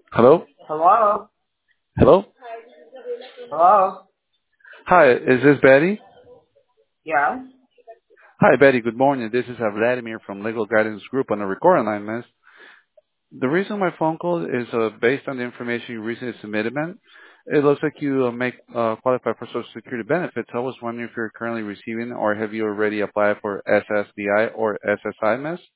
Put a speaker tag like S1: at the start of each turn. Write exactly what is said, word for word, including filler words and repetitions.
S1: Hello?
S2: Hello?
S1: Hello?
S2: Hello?
S1: Hi, is this Betty?
S2: Yes?
S1: Hi, Betty. Good morning. This is uh, Vladimir from Legal Guidance Group on the recording line, miss. The reason my phone call is uh, based on the information you recently submitted, man. It looks like you uh, make uh, qualify for Social Security benefits. I was wondering if you're currently receiving or have you already applied for S S D I or S S I, miss?